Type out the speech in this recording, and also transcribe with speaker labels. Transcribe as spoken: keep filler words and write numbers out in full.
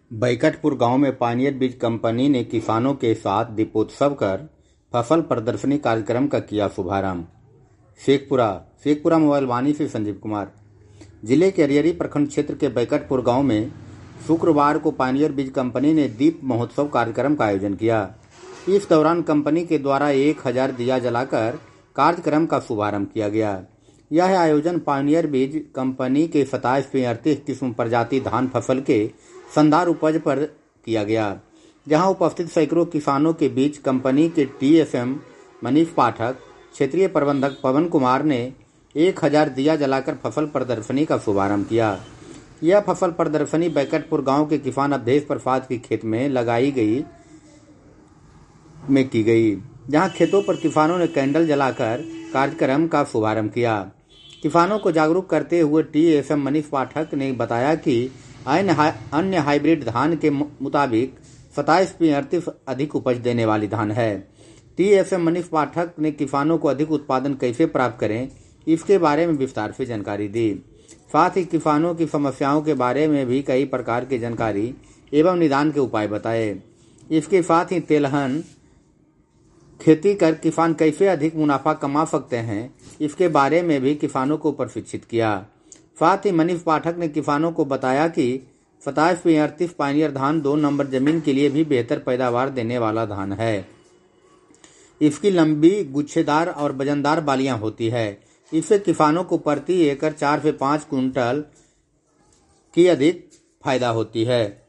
Speaker 1: बैकटपुर गांव में पायनियर बीज कंपनी ने किसानों के साथ दीपोत्सव कर फसल प्रदर्शनी कार्यक्रम का किया शुभारंभ। शेखपुरा शेखपुरा मोबाइल वाणी से संजीव कुमार। जिले के अरियरी प्रखंड क्षेत्र के बैकटपुर गांव में शुक्रवार को पायनियर बीज कंपनी ने दीप महोत्सव कार्यक्रम का आयोजन किया। इस दौरान कंपनी के द्वारा एक हजार दिया जलाकर कार्यक्रम का शुभारंभ किया गया। यह आयोजन पायनियर बीज कंपनी के सताईस पे अड़तीस किस्म प्रजाति धान फसल के शानदार उपज पर किया गया, जहां उपस्थित सैकड़ों किसानों के बीच कंपनी के टीएसएम मनीष पाठक, क्षेत्रीय प्रबंधक पवन कुमार ने एक हजार दिया जलाकर फसल प्रदर्शनी का शुभारंभ किया। यह फसल प्रदर्शनी बैकटपुर गांव के किसान अवधेश प्रसाद के खेत में लगाई गई में की गई, जहां खेतों पर किसानों ने कैंडल जलाकर कार्यक्रम का शुभारंभ किया। किसानों को जागरूक करते हुए टीएसएम मनीष पाठक ने बताया कि अन्य हाइब्रिड धान के मुताबिक सताईस पे अड़तीस अधिक उपज देने वाली धान है। टीएसएम मनीष पाठक ने किसानों को अधिक उत्पादन कैसे प्राप्त करें, इसके बारे में विस्तार से जानकारी दी। साथ ही किसानों की समस्याओं के बारे में भी कई प्रकार की जानकारी एवं निदान के उपाय बताए। इसके साथ ही तेलहन खेती कर किसान कैसे अधिक मुनाफा कमा सकते हैं, इसके बारे में भी किसानों को प्रशिक्षित किया। साथ ही मनीष पाठक ने किसानों को बताया कि सताईस पे अड़तीस पायनियर धान दो नंबर जमीन के लिए भी बेहतर पैदावार देने वाला धान है। इसकी लंबी गुच्छेदार और वजनदार बालियां होती है। इससे किसानों को प्रति एकड़ चार से पाँच कुंटल की अधिक फायदा होती है।